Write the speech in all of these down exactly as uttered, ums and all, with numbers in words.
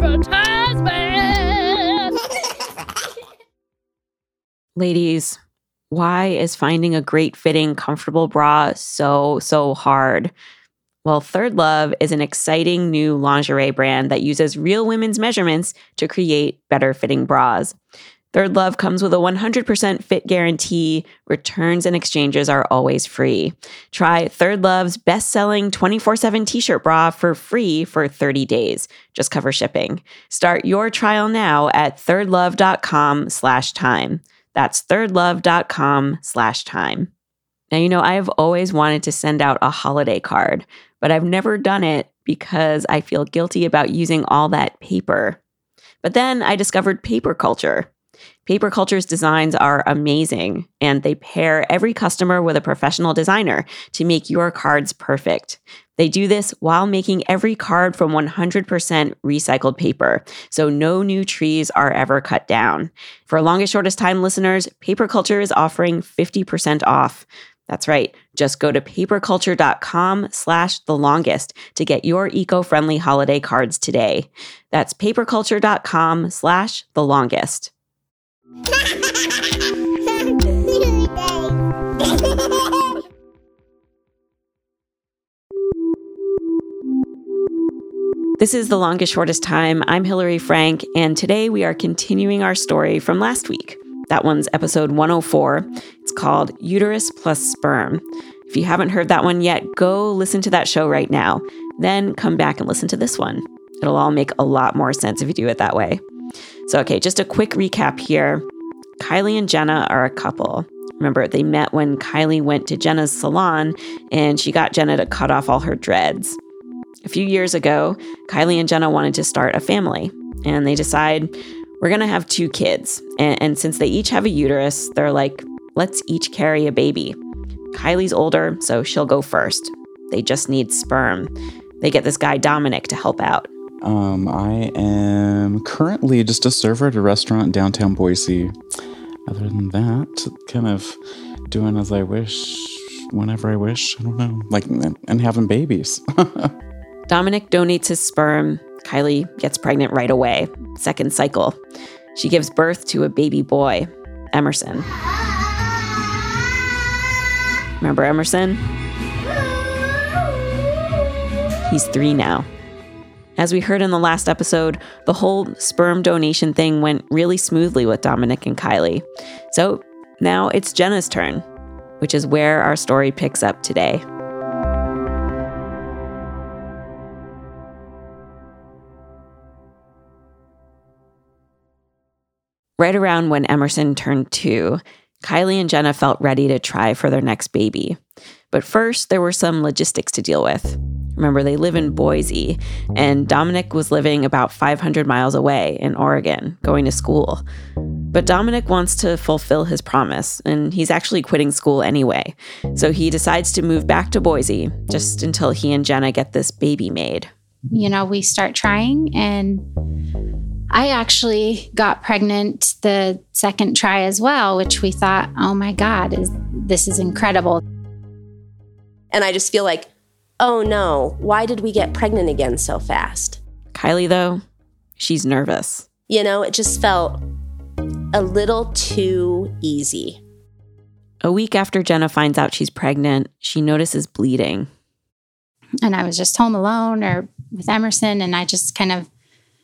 advertisement. Ladies, why is finding a great fitting, comfortable bra so, so hard? Well, Third Love is an exciting new lingerie brand that uses real women's measurements to create better fitting bras. Third Love comes with a one hundred percent fit guarantee. Returns and exchanges are always free. Try Third Love's best-selling twenty-four seven t-shirt bra for free for thirty days. Just cover shipping. Start your trial now at thirdlove.com slash time. That's thirdlove.com slash time. Now, you know, I have always wanted to send out a holiday card, but I've never done it because I feel guilty about using all that paper. But then I discovered Paper Culture. Paper Culture's designs are amazing, and they pair every customer with a professional designer to make your cards perfect. They do this while making every card from one hundred percent recycled paper, so no new trees are ever cut down. For Longest Shortest Time listeners, Paper Culture is offering fifty percent off. That's right. Just go to paperculture.com slash the longest to get your eco-friendly holiday cards today. That's paperculture.com slash the longest. This is The Longest Shortest Time. I'm Hillary Frank, and today we are continuing our story from last week. That one's episode one oh four. It's called Uterus Plus Sperm. If you haven't heard that one yet, go listen to that show right now. Then come back and listen to this one. It'll all make a lot more sense if you do it that way. So, okay, just a quick recap here. Kylie and Jenna are a couple. Remember, they met when Kylie went to Jenna's salon and she got Jenna to cut off all her dreads. A few years ago, Kylie and Jenna wanted to start a family, and they decide, we're going to have two kids. And, and since they each have a uterus, they're like, let's each carry a baby. Kylie's older, so she'll go first. They just need sperm. They get this guy, Dominic, to help out. Um, I am currently just a server at a restaurant in downtown Boise. Other than that, kind of doing as I wish, whenever I wish. I don't know. Like, and having babies. Dominic donates his sperm. Kylie gets pregnant right away. Second cycle. She gives birth to a baby boy, Emerson. Remember Emerson? He's three now. As we heard in the last episode, the whole sperm donation thing went really smoothly with Dominic and Kylie. So now it's Jenna's turn, which is where our story picks up today. Right around when Emerson turned two, Kylie and Jenna felt ready to try for their next baby. But first, there were some logistics to deal with. Remember, they live in Boise, and Dominic was living about five hundred miles away in Oregon, going to school. But Dominic wants to fulfill his promise, and he's actually quitting school anyway. So he decides to move back to Boise, just until he and Jenna get this baby made. You know, we start trying, and I actually got pregnant the second try as well, which we thought, oh my God, is this is incredible. And I just feel like, oh no, why did we get pregnant again so fast? Kylie, though, she's nervous. You know, it just felt a little too easy. A week after Jenna finds out she's pregnant, she notices bleeding. And I was just home alone or with Emerson, and I just kind of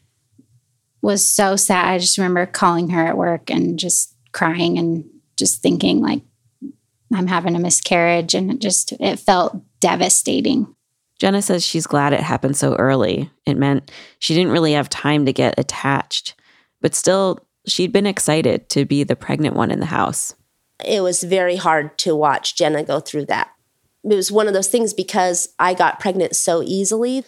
was so sad. I just remember calling her at work and just crying and just thinking like, I'm having a miscarriage, and it just, it felt devastating. Jenna says she's glad it happened so early. It meant she didn't really have time to get attached. But still, she'd been excited to be the pregnant one in the house. It was very hard to watch Jenna go through that. It was one of those things because I got pregnant so easily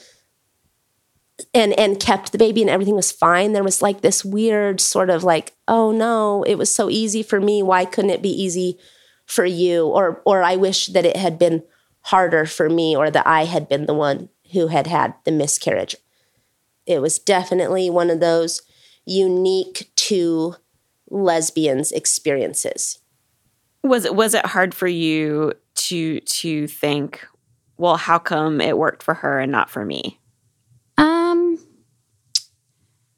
and, and kept the baby and everything was fine. There was like this weird sort of like, oh no, it was so easy for me. Why couldn't it be easy for you? Or, or I wish that it had been harder for me, or that I had been the one who had had the miscarriage. It was definitely one of those unique to lesbians experiences. Was it was it hard for you to to think, well, how come it worked for her and not for me? Um,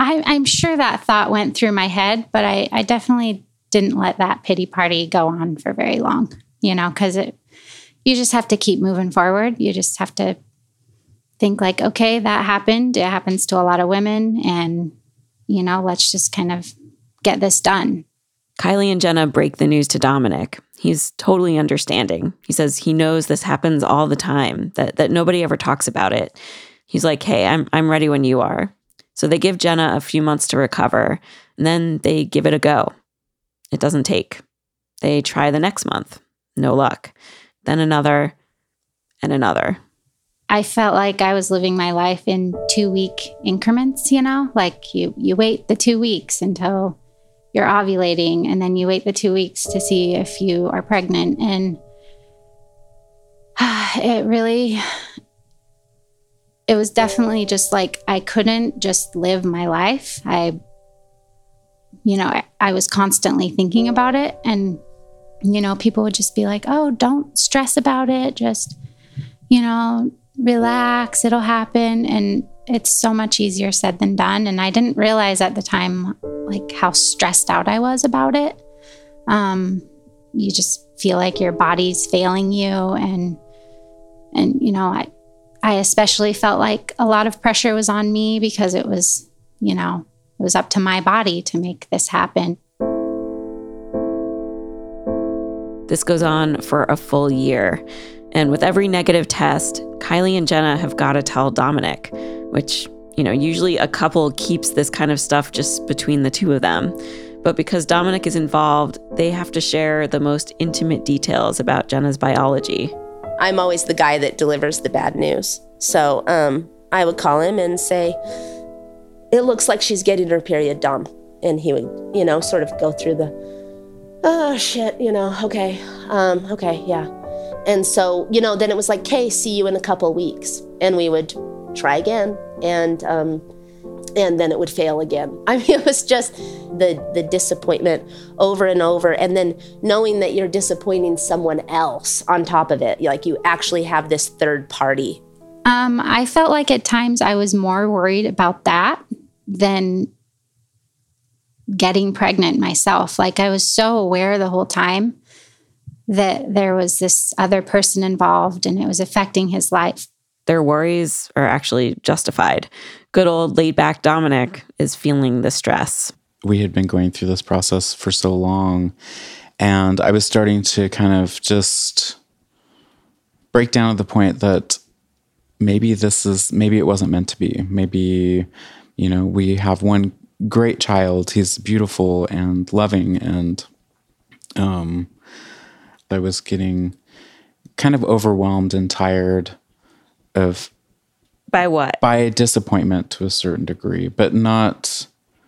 I, I'm sure that thought went through my head, but I, I definitely didn't let that pity party go on for very long, you know, because it you just have to keep moving forward. You just have to think like, okay, that happened. It happens to a lot of women. And, you know, let's just kind of get this done. Kylie and Jenna break the news to Dominic. He's totally understanding. He says he knows this happens all the time, that that nobody ever talks about it. He's like, hey, I'm I'm ready when you are. So they give Jenna a few months to recover, and then they give it a go. It doesn't take. They try the next month. No luck. Then another and another. I felt like I was living my life in two-week increments, you know? Like you, you wait the two weeks until you're ovulating, and then you wait the two weeks to see if you are pregnant. And it really, it was definitely just like I couldn't just live my life. I, you know, I, I was constantly thinking about it. And, you know, people would just be like, oh, don't stress about it. Just, you know, relax, it'll happen. And it's so much easier said than done. And I didn't realize at the time, like, how stressed out I was about it. Um, you just feel like your body's failing you. And, and, you know, I, I especially felt like a lot of pressure was on me because it was, you know, it was up to my body to make this happen. This goes on for a full year. And with every negative test, Kylie and Jenna have got to tell Dominic, which, you know, usually a couple keeps this kind of stuff just between the two of them. But because Dominic is involved, they have to share the most intimate details about Jenna's biology. I'm always the guy that delivers the bad news. So um, I would call him and say, it looks like she's getting her period, Dom. And he would, you know, sort of go through the, oh, shit, you know, okay, um, okay, yeah. And so, you know, then it was like, okay, see you in a couple weeks. And we would try again. And um, and then it would fail again. I mean, it was just the the disappointment over and over. And then knowing that you're disappointing someone else on top of it. Like you actually have this third party. Um, I felt like at times I was more worried about that than getting pregnant myself. Like I was so aware the whole time that there was this other person involved and it was affecting his life. Their worries are actually justified. Good old laid-back Dominic is feeling the stress. We had been going through this process for so long, and I was starting to kind of just break down to the point that maybe this is, maybe it wasn't meant to be. Maybe, you know, we have one great child. He's beautiful and loving, and um, I was getting kind of overwhelmed and tired of by what? By disappointment to a certain degree, but not,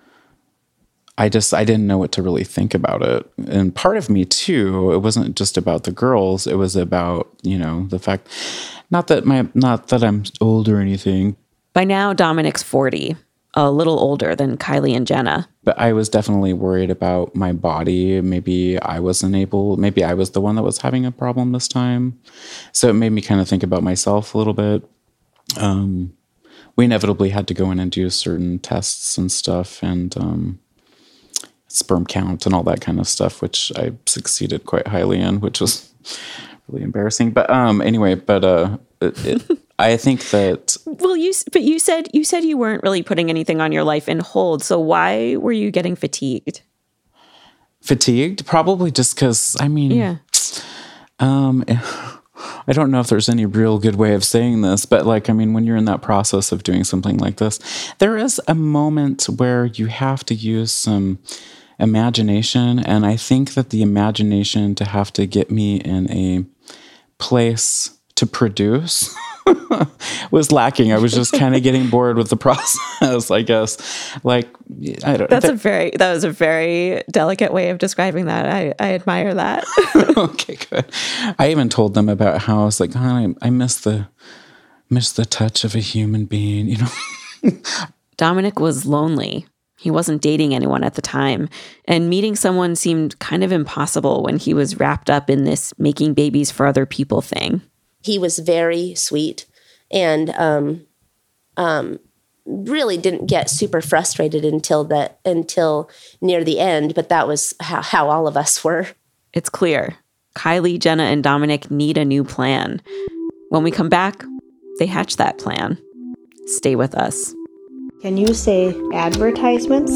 I just, I didn't know what to really think about it. And part of me too, it wasn't just about the girls. It was about, you know, the fact, not that my, not that I'm old or anything. By now, Dominic's forty, a little older than Kylie and Jenna. But I was definitely worried about my body. Maybe I wasn't able, maybe I was the one that was having a problem this time. So it made me kind of think about myself a little bit. Um, we inevitably had to go in and do certain tests and stuff, and um, sperm count and all that kind of stuff, which I succeeded quite highly in, which was really embarrassing. But um, anyway, but uh, it, it, I think that. Well, you but you said you said you weren't really putting anything on your life in hold. So why were you getting fatigued? Fatigued, probably just because. I mean, yeah. Um. I don't know if there's any real good way of saying this, but like, I mean, when you're in that process of doing something like this, there is a moment where you have to use some imagination. And I think that the imagination to have to get me in a place to produce was lacking. I was just kind of getting bored with the process, I guess. Like, I don't. That's that, a very. That was a very delicate way of describing that. I, I admire that. Okay, good. I even told them about how I was like, oh, I, I miss the, miss the touch of a human being. You know. Dominic was lonely. He wasn't dating anyone at the time, and meeting someone seemed kind of impossible when he was wrapped up in this making babies for other people thing. He was very sweet and um, um, really didn't get super frustrated until the until near the end, but that was how, how all of us were. It's clear. Kylie, Jenna, and Dominic need a new plan. When we come back, they hatch that plan. Stay with us. Can you say advertisements?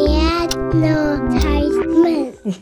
Advertisements.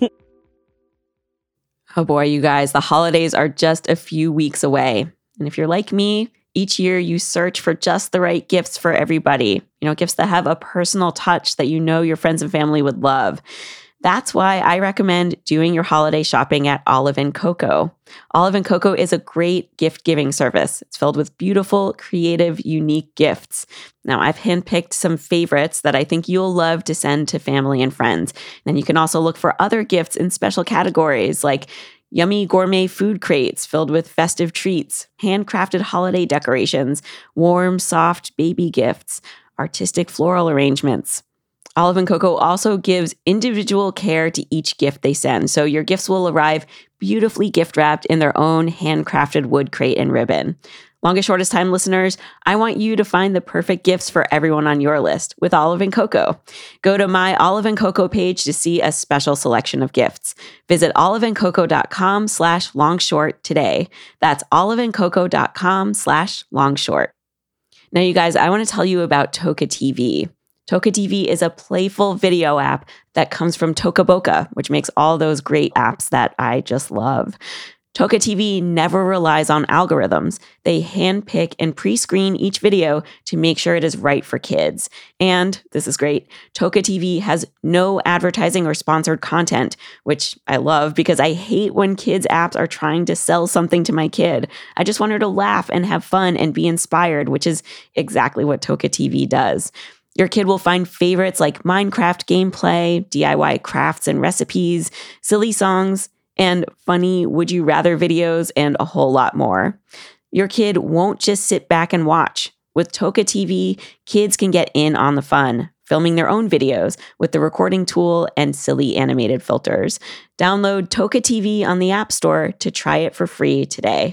Oh boy, you guys, the holidays are just a few weeks away. And if you're like me, each year you search for just the right gifts for everybody. You know, gifts that have a personal touch that you know your friends and family would love. That's why I recommend doing your holiday shopping at Olive and Coco. Olive and Coco is a great gift-giving service. It's filled with beautiful, creative, unique gifts. Now, I've handpicked some favorites that I think you'll love to send to family and friends. And you can also look for other gifts in special categories like yummy gourmet food crates filled with festive treats, handcrafted holiday decorations, warm, soft baby gifts, artistic floral arrangements. Olive and Coco also gives individual care to each gift they send, so your gifts will arrive beautifully gift-wrapped in their own handcrafted wood crate and ribbon. Longest, shortest time listeners, I want you to find the perfect gifts for everyone on your list with Olive and Coco. Go to my Olive and Coco page to see a special selection of gifts. Visit oliveandcoco.com slash longshort today. That's oliveandcoco.com slash longshort. Now, you guys, I want to tell you about Toca T V. Toca T V is a playful video app that comes from Toca Boca, which makes all those great apps that I just love. Toca T V never relies on algorithms. They handpick and pre-screen each video to make sure it is right for kids. And, this is great, Toca T V has no advertising or sponsored content, which I love because I hate when kids' apps are trying to sell something to my kid. I just want her to laugh and have fun and be inspired, which is exactly what Toca T V does. Your kid will find favorites like Minecraft gameplay, D I Y crafts and recipes, silly songs, and funny would you rather videos, and a whole lot more. Your kid won't just sit back and watch. With Toca T V, kids can get in on the fun, filming their own videos with the recording tool and silly animated filters. Download Toca T V on the App Store to try it for free today.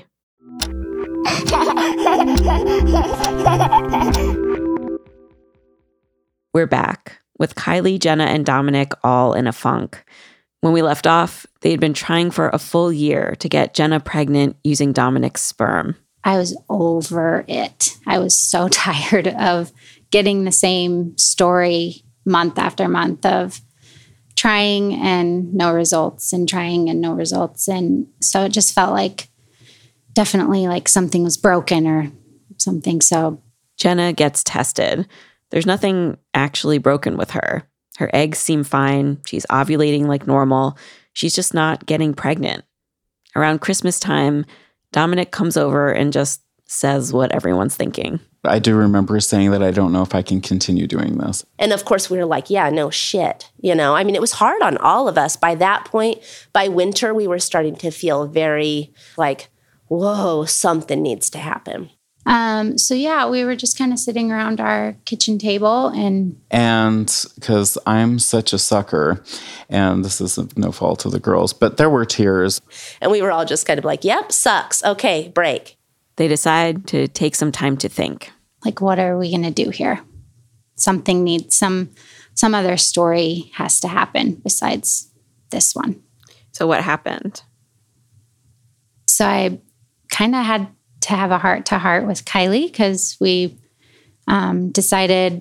We're back with Kylie, Jenna, and Dominic all in a funk. When we left off, they had been trying for a full year to get Jenna pregnant using Dominic's sperm. I was over it. I was so tired of getting the same story month after month of trying and no results and trying and no results. And so it just felt like definitely like something was broken or something. So Jenna gets tested. There's nothing actually broken with her. Her eggs seem fine. She's ovulating like normal. She's just not getting pregnant. Around Christmas time, Dominic comes over and just says what everyone's thinking. I do remember saying that I don't know if I can continue doing this. And of course, we were like, yeah, no shit. You know, I mean, it was hard on all of us. By that point, by winter, we were starting to feel very like, whoa, something needs to happen. Um, so yeah, we were just kind of sitting around our kitchen table and... And because I'm such a sucker, and this is no fault of the girls, but there were tears. And we were all just kind of like, yep, sucks. Okay, break. They decide to take some time to think. Like, what are we going to do here? Something needs, some, some other story has to happen besides this one. So what happened? So I kind of had to have a heart-to-heart with Kylie because we um, decided,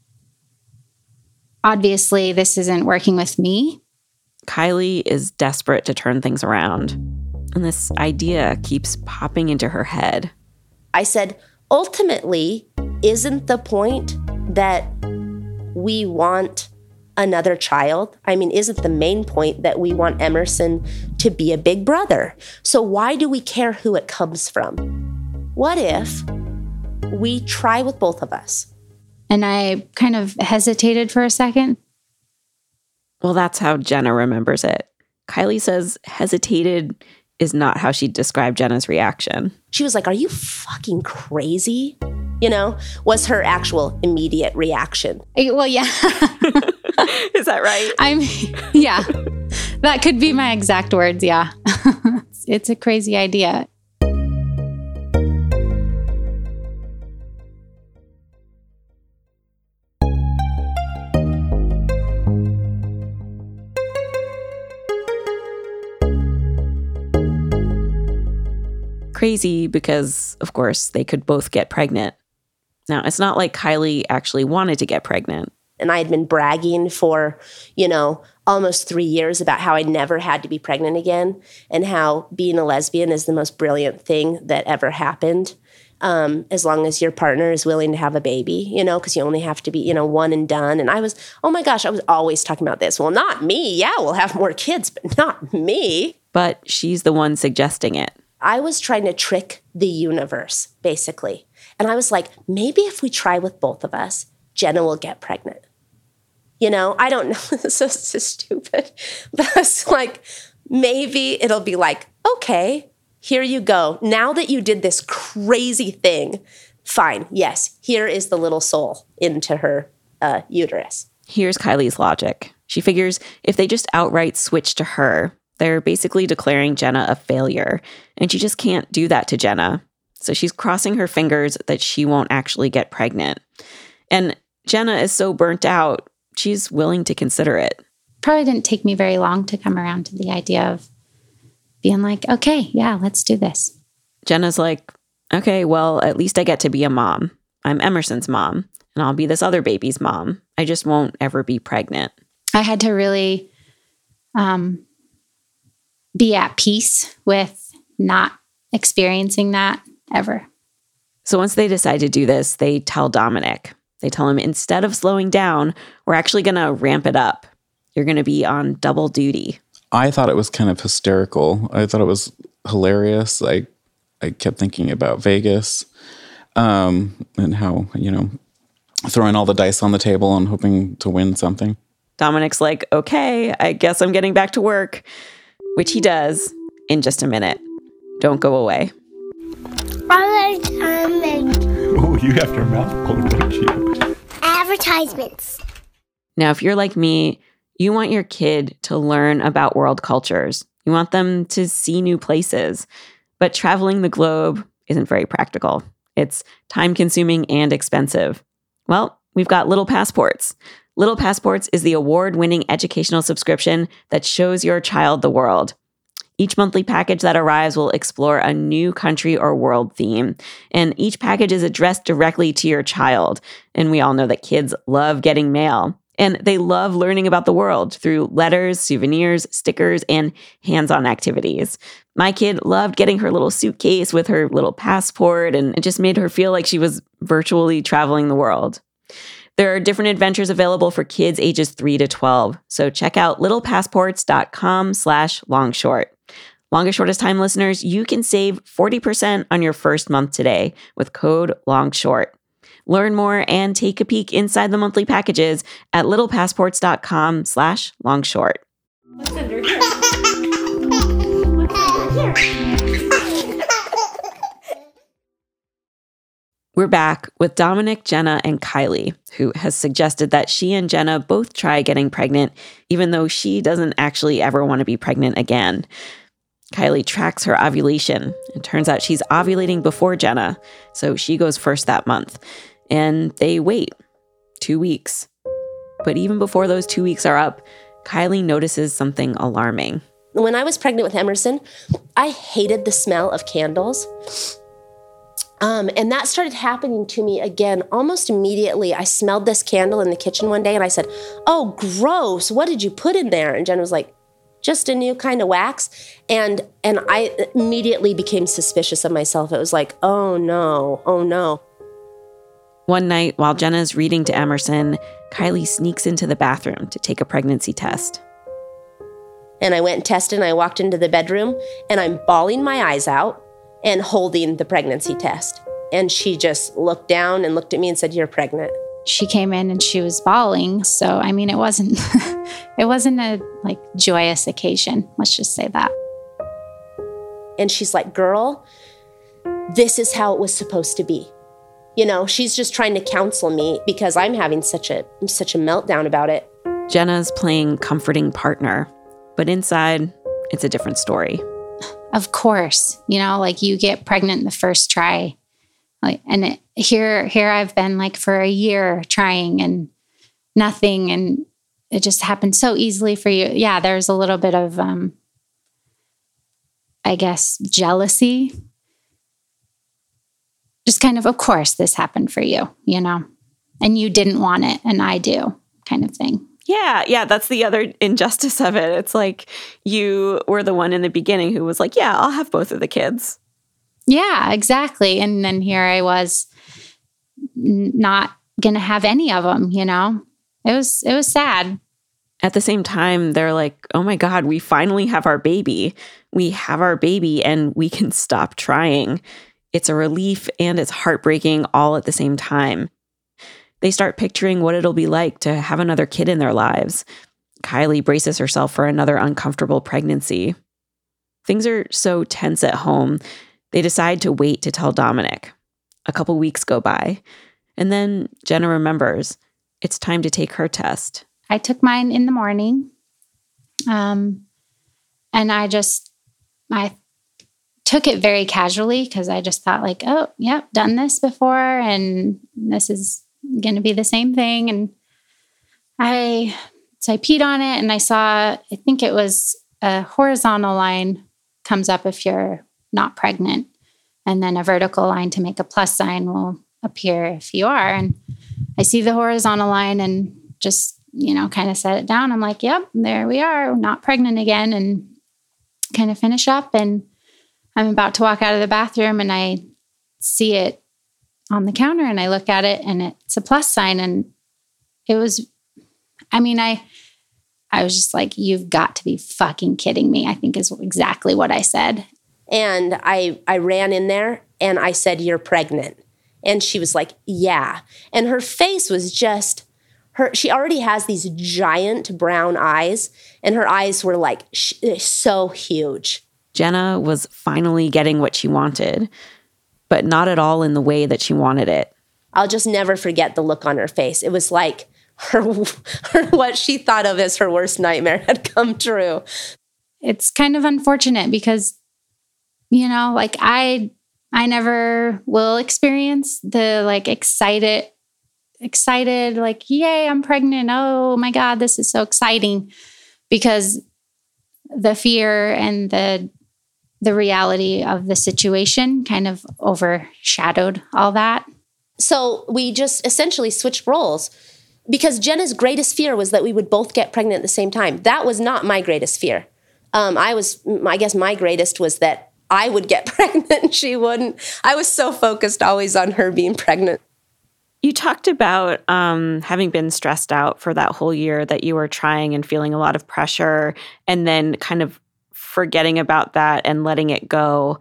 obviously, this isn't working with me. Kylie is desperate to turn things around, and this idea keeps popping into her head. I said, ultimately, isn't the point that we want another child? I mean, isn't the main point that we want Emerson to be a big brother? So why do we care who it comes from? What if we try with both of us? And I kind of hesitated for a second. Well, that's how Jenna remembers it. Kylie says hesitated is not how she described Jenna's reaction. She was like, are you fucking crazy? You know, was her actual immediate reaction. Well, yeah. Is that right? I'm, yeah. That could be my exact words, yeah. It's a crazy idea. Crazy because, of course, they could both get pregnant. Now, it's not like Kylie actually wanted to get pregnant. And I had been bragging for, you know, almost three years about how I never had to be pregnant again and how being a lesbian is the most brilliant thing that ever happened. Um, as long as your partner is willing to have a baby, you know, because you only have to be, you know, one and done. And I was, oh my gosh, I was always talking about this. Well, not me. Yeah, we'll have more kids, but not me. But she's the one suggesting it. I was trying to trick the universe, basically. And I was like, maybe if we try with both of us, Jenna will get pregnant. You know, I don't know. This is so stupid. But I was like, maybe it'll be like, okay, here you go. Now that you did this crazy thing, fine. Yes, here is the little soul into her uh, uterus. Here's Kylie's logic. She figures if they just outright switch to her, they're basically declaring Jenna a failure. And she just can't do that to Jenna. So she's crossing her fingers that she won't actually get pregnant. And Jenna is so burnt out, she's willing to consider it. Probably didn't take me very long to come around to the idea of being like, okay, yeah, let's do this. Jenna's like, okay, well, at least I get to be a mom. I'm Emerson's mom, and I'll be this other baby's mom. I just won't ever be pregnant. I had to really um, be at peace with not experiencing that ever. So once they decide to do this, they tell Dominic. They tell him, instead of slowing down, we're actually going to ramp it up. You're going to be on double duty. I thought it was kind of hysterical. I thought it was hilarious. I I kept thinking about Vegas um, and how, you know, throwing all the dice on the table and hoping to win something. Dominic's like, okay, I guess I'm getting back to work, which he does in just a minute. Don't go away. Oh, you have your mouth full, don't you? Advertisements. Now, if you're like me, you want your kid to learn about world cultures. You want them to see new places. But traveling the globe isn't very practical. It's time-consuming and expensive. Well, we've got Little Passports. Little Passports is the award-winning educational subscription that shows your child the world. Each monthly package that arrives will explore a new country or world theme. And each package is addressed directly to your child. And we all know that kids love getting mail. And they love learning about the world through letters, souvenirs, stickers, and hands-on activities. My kid loved getting her little suitcase with her little passport, and it just made her feel like she was virtually traveling the world. There are different adventures available for kids ages three to twelve. So check out littlepassports.com slash longshort. Longest Shortest Time listeners, you can save forty percent on your first month today with code LONGSHORT. Learn more and take a peek inside the monthly packages at littlepassports.com slash longshort. What's under here? What's under here? We're back with Dominic, Jenna, and Kylie, who has suggested that she and Jenna both try getting pregnant, even though she doesn't actually ever want to be pregnant again. Kylie tracks her ovulation. It turns out she's ovulating before Jenna, so she goes first that month. And they wait two weeks. But even before those two weeks are up, Kylie notices something alarming. When I was pregnant with Emerson, I hated the smell of candles. Um, and that started happening to me again almost immediately. I smelled this candle in the kitchen one day and I said, oh, gross. What did you put in there? And Jen was like, just a new kind of wax. And and I immediately became suspicious of myself. It was like, oh no, oh no. One night, while Jenna's reading to Emerson, Kylie sneaks into the bathroom to take a pregnancy test. And I went and tested, and I walked into the bedroom, and I'm bawling my eyes out and holding the pregnancy test. And she just looked down and looked at me and said, you're pregnant. She came in and she was bawling. So, I mean, it wasn't, it wasn't a like joyous occasion. Let's just say that. And she's like, girl, this is how it was supposed to be. You know, she's just trying to counsel me because I'm having such a such a meltdown about it. Jenna's playing comforting partner, but inside, it's a different story. Of course, you know, like you get pregnant the first try. Like, and it, here, here I've been like for a year trying and nothing. And it just happened so easily for you. Yeah, there's a little bit of, um, I guess, jealousy just kind of, of course, this happened for you, you know, and you didn't want it and I do kind of thing. Yeah, yeah, that's the other injustice of it. It's like you were the one in the beginning who was like, yeah, I'll have both of the kids. Yeah, exactly. And then here I was n- not going to have any of them, you know. It was it was sad. At the same time, they're like, oh my God, we finally have our baby. We have our baby and we can stop trying. It's a relief and it's heartbreaking all at the same time. They start picturing what it'll be like to have another kid in their lives. Kylie braces herself for another uncomfortable pregnancy. Things are so tense at home, they decide to wait to tell Dominic. A couple weeks go by, and then Jenna remembers it's time to take her test. I took mine in the morning, um, and I just, I took it very casually because I just thought like, oh, yep, done this before, and this is going to be the same thing. And I, so I peed on it and I saw, I think it was a horizontal line comes up if you're not pregnant. And then a vertical line to make a plus sign will appear if you are. And I see the horizontal line and just, you know, kind of set it down. I'm like, yep, there we are, not pregnant again, and kind of finish up. And I'm about to walk out of the bathroom and I see it on the counter and I look at it and it's a plus sign. And it was, I mean, I, I was just like, you've got to be fucking kidding me, I think is exactly what I said. And I, I ran in there and I said, you're pregnant. And she was like, yeah. And her face was just, her. She already has these giant brown eyes and her eyes were like sh- so huge. Jenna was finally getting what she wanted, but not at all in the way that she wanted it. I'll just never forget the look on her face. It was like her, her what she thought of as her worst nightmare had come true. It's kind of unfortunate because, you know, like I I never will experience the like excited, excited, like, yay, I'm pregnant. Oh my God, this is so exciting. Because the fear and the the reality of the situation kind of overshadowed all that. So we just essentially switched roles because Jenna's greatest fear was that we would both get pregnant at the same time. That was not my greatest fear. Um, I was, I guess my greatest was that I would get pregnant and she wouldn't. I was so focused always on her being pregnant. You talked about um, having been stressed out for that whole year, that you were trying and feeling a lot of pressure, and then kind of forgetting about that and letting it go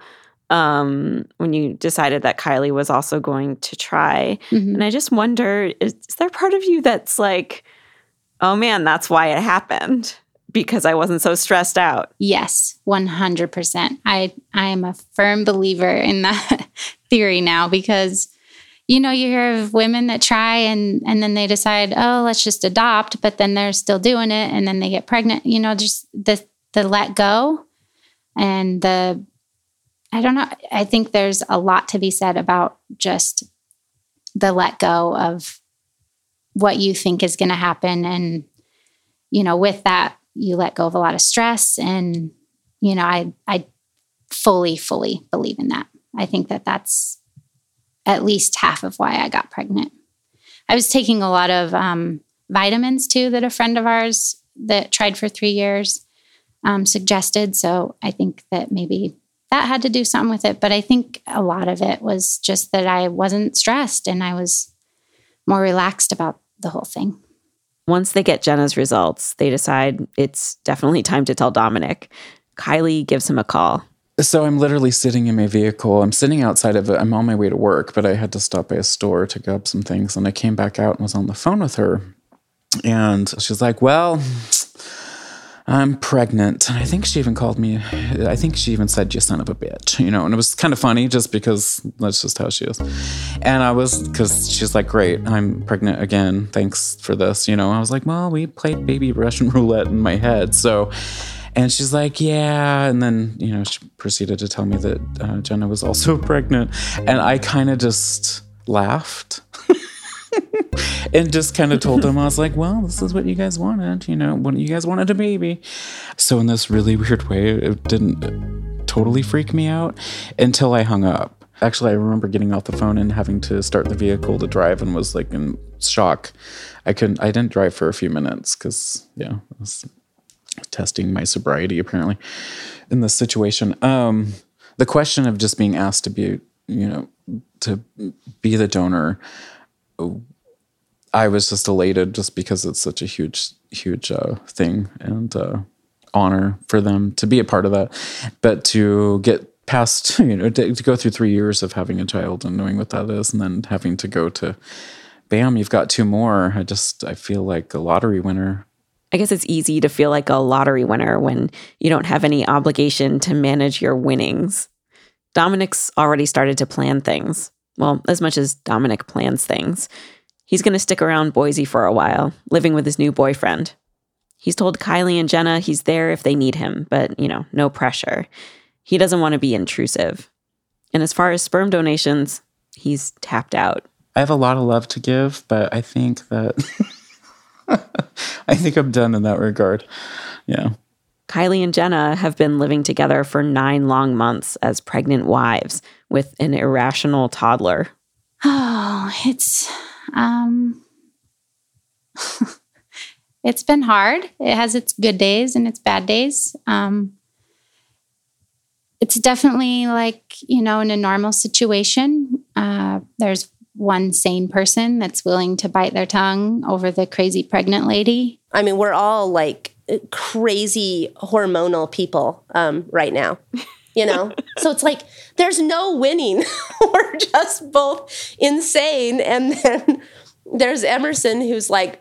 um, when you decided that Kylie was also going to try. Mm-hmm. And I just wonder, is, is there part of you that's like, oh man, that's why it happened? Because I wasn't so stressed out. Yes, one hundred percent. I, I am a firm believer in that theory now because, you know, you hear of women that try and, and then they decide, oh, let's just adopt, but then they're still doing it and then they get pregnant. You know, just the the let go and the, I don't know, I think there's a lot to be said about just the let go of what you think is going to happen. And, you know, with that, you let go of a lot of stress. And, you know, I, I fully, fully believe in that. I think that that's at least half of why I got pregnant. I was taking a lot of um, vitamins too that a friend of ours that tried for three years um, suggested. So I think that maybe that had to do something with it. But I think a lot of it was just that I wasn't stressed and I was more relaxed about the whole thing. Once they get Jenna's results, they decide it's definitely time to tell Dominic. Kylie gives him a call. So I'm literally sitting in my vehicle. I'm sitting outside of it. I'm on my way to work, but I had to stop by a store to grab some things. And I came back out and was on the phone with her. And she's like, well, I'm pregnant. And I think she even called me, I think she even said, you son of a bitch, you know, and it was kind of funny just because that's just how she is. And I was, because she's like, great, I'm pregnant again. Thanks for this. You know, I was like, well, we played baby Russian roulette in my head. So, and she's like, yeah. And then, you know, she proceeded to tell me that uh, Jenna was also pregnant. And I kind of just laughed. And just kind of told them, I was like, well, this is what you guys wanted, you know, when you guys wanted a baby. So in this really weird way, it didn't totally freak me out until I hung up. Actually, I remember getting off the phone and having to start the vehicle to drive and was like in shock. I couldn't, I didn't drive for a few minutes because, yeah, I was testing my sobriety apparently in this situation. Um, the question of just being asked to be, you know, to be the donor, I was just elated just because it's such a huge, huge uh, thing and uh, honor for them to be a part of that. But to get past, you know, to, to go through three years of having a child and knowing what that is, and then having to go to, bam, you've got two more. I just, I feel like a lottery winner. I guess it's easy to feel like a lottery winner when you don't have any obligation to manage your winnings. Dominic's already started to plan things. Well, as much as Dominic plans things. He's going to stick around Boise for a while, living with his new boyfriend. He's told Kylie and Jenna he's there if they need him, but, you know, no pressure. He doesn't want to be intrusive. And as far as sperm donations, he's tapped out. I have a lot of love to give, but I think that I think I'm done in that regard. Yeah. Kylie and Jenna have been living together for nine long months as pregnant wives with an irrational toddler. Oh, it's um it's been hard. It has its good days and its bad days. Um It's definitely like, you know, in a normal situation, uh, there's one sane person that's willing to bite their tongue over the crazy pregnant lady. I mean, we're all like crazy hormonal people um, right now, you know? So it's like, there's no winning. We're just both insane. And then there's Emerson who's like,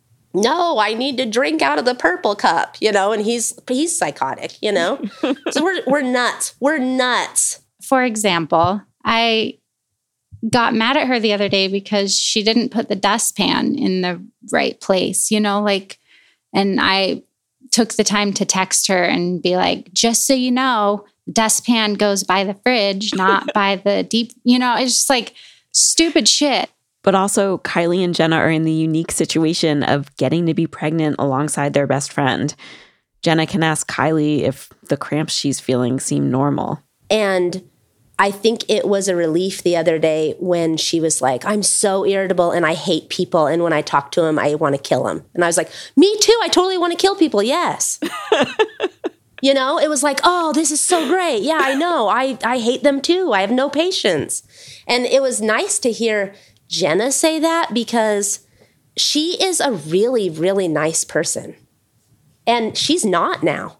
no, I need to drink out of the purple cup, you know, and he's he's psychotic, you know. So we're we're nuts. We're nuts. For example, I got mad at her the other day because she didn't put the dustpan in the right place, you know, like, and I took the time to text her and be like, just so you know, the dustpan goes by the fridge, not by the deep, you know, it's just like stupid shit. But also, Kylie and Jenna are in the unique situation of getting to be pregnant alongside their best friend. Jenna can ask Kylie if the cramps she's feeling seem normal. And I think it was a relief the other day when she was like, I'm so irritable and I hate people. And when I talk to them, I want to kill them. And I was like, me too. I totally want to kill people. Yes. You know, it was like, oh, this is so great. Yeah, I know. I, I hate them too. I have no patience. And it was nice to hear Jenna say that because she is a really, really nice person. And she's not now.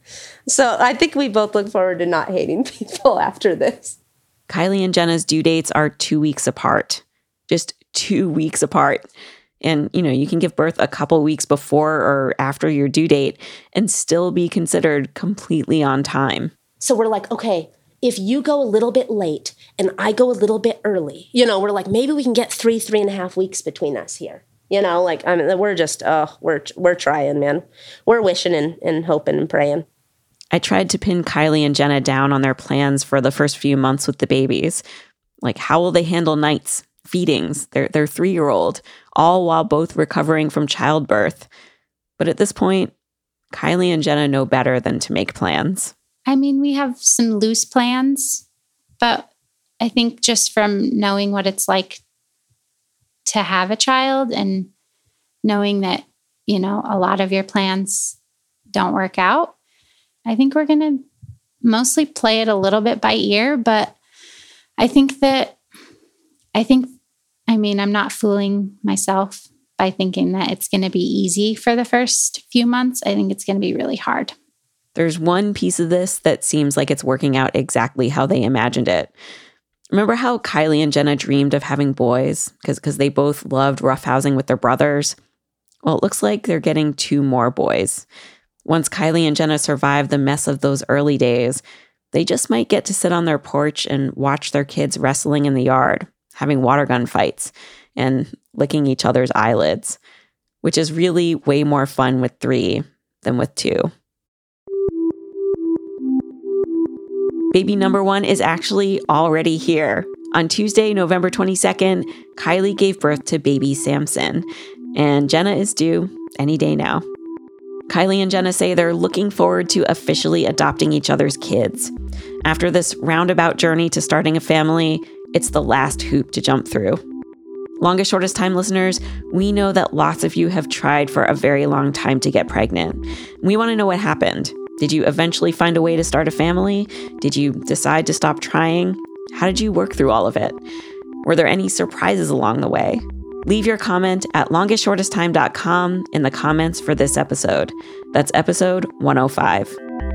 So I think we both look forward to not hating people after this. Kylie and Jenna's due dates are two weeks apart. Just two weeks apart. And, you know, you can give birth a couple weeks before or after your due date and still be considered completely on time. So we're like, okay, if you go a little bit late and I go a little bit early, you know, we're like, maybe we can get three, three and a half weeks between us here. You know, like, I mean, we're just, oh, we're we're trying, man. We're wishing and, and hoping and praying. I tried to pin Kylie and Jenna down on their plans for the first few months with the babies. Like, how will they handle nights, feedings, their, their three-year-old, all while both recovering from childbirth? But at this point, Kylie and Jenna know better than to make plans. I mean, we have some loose plans, but I think just from knowing what it's like to have a child and knowing that, you know, a lot of your plans don't work out, I think we're going to mostly play it a little bit by ear. But I think that, I think, I mean, I'm not fooling myself by thinking that it's going to be easy for the first few months. I think it's going to be really hard. There's one piece of this that seems like it's working out exactly how they imagined it. Remember how Kylie and Jenna dreamed of having boys because because they both loved roughhousing with their brothers? Well, it looks like they're getting two more boys. Once Kylie and Jenna survive the mess of those early days, they just might get to sit on their porch and watch their kids wrestling in the yard, having water gun fights, and licking each other's eyelids, which is really way more fun with three than with two. Baby number one is actually already here. On Tuesday, November twenty-second, Kylie gave birth to baby Samson, and Jenna is due any day now. Kylie and Jenna say they're looking forward to officially adopting each other's kids. After this roundabout journey to starting a family, it's the last hoop to jump through. Longest Shortest Time listeners, we know that lots of you have tried for a very long time to get pregnant. We want to know what happened. Did you eventually find a way to start a family? Did you decide to stop trying? How did you work through all of it? Were there any surprises along the way? Leave your comment at longest shortest time dot com in the comments for this episode. That's episode one oh five.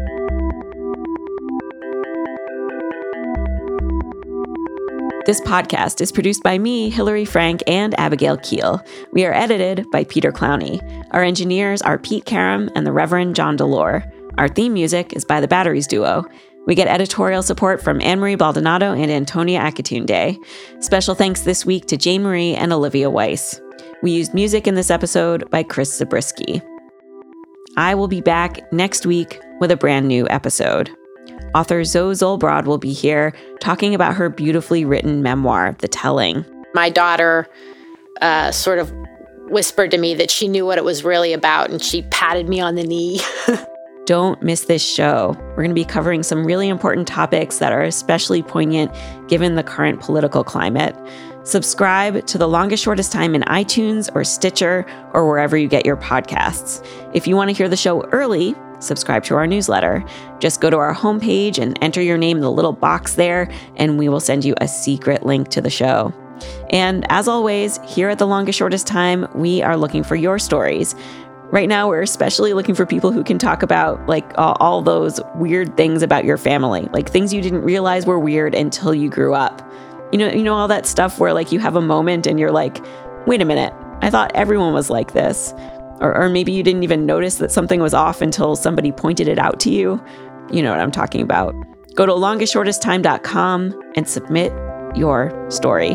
This podcast is produced by me, Hillary Frank, and Abigail Keel. We are edited by Peter Clowney. Our engineers are Pete Karam and the Reverend John Delore. Our theme music is by the Batteries Duo. We get editorial support from Anne-Marie Baldonado and Antonia Akatunde. Special thanks this week to Jane Marie and Olivia Weiss. We used music in this episode by Chris Zabriskie. I will be back next week with a brand new episode. Author Zoe Zolbrod will be here talking about her beautifully written memoir, The Telling. My daughter uh, sort of whispered to me that she knew what it was really about, and she patted me on the knee. Don't miss this show. We're going to be covering some really important topics that are especially poignant given the current political climate. Subscribe to The Longest Shortest Time in iTunes or Stitcher or wherever you get your podcasts. If you want to hear the show early, subscribe to our newsletter. Just go to our homepage and enter your name in the little box there, and we will send you a secret link to the show. And as always, here at The Longest Shortest Time, we are looking for your stories. Right now, we're especially looking for people who can talk about like all, all those weird things about your family, like things you didn't realize were weird until you grew up. You know, you know all that stuff where like you have a moment and you're like, wait a minute, I thought everyone was like this. Or, or maybe you didn't even notice that something was off until somebody pointed it out to you. You know what I'm talking about. Go to longest shortest time dot com and submit your story.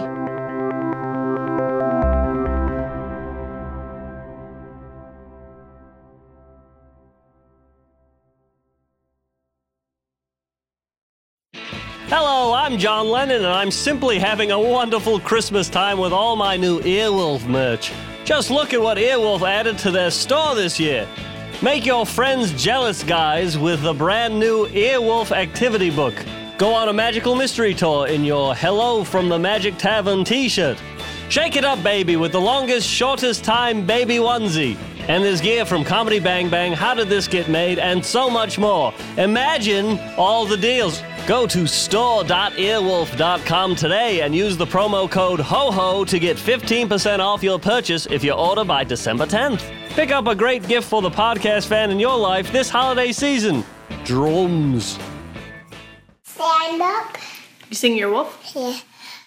Hello, I'm John Lennon, and I'm simply having a wonderful Christmas time with all my new Earwolf merch. Just look at what Earwolf added to their store this year. Make your friends jealous, guys, with the brand new Earwolf activity book. Go on a magical mystery tour in your Hello from the Magic Tavern t-shirt. Shake it up, baby, with the longest, shortest time baby onesie. And there's gear from Comedy Bang Bang, How Did This Get Made, and so much more. Imagine all the deals. Go to store dot earwolf dot com today and use the promo code HOHO to get fifteen percent off your purchase if you order by December tenth. Pick up a great gift for the podcast fan in your life this holiday season. Drums. Stand up. You sing Earwolf? Yeah.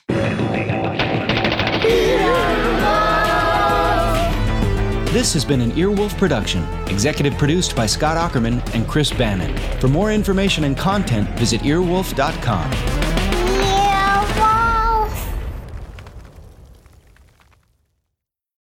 This has been an Earwolf production, executive produced by Scott Aukerman and Chris Bannon. For more information and content, visit earwolf dot com.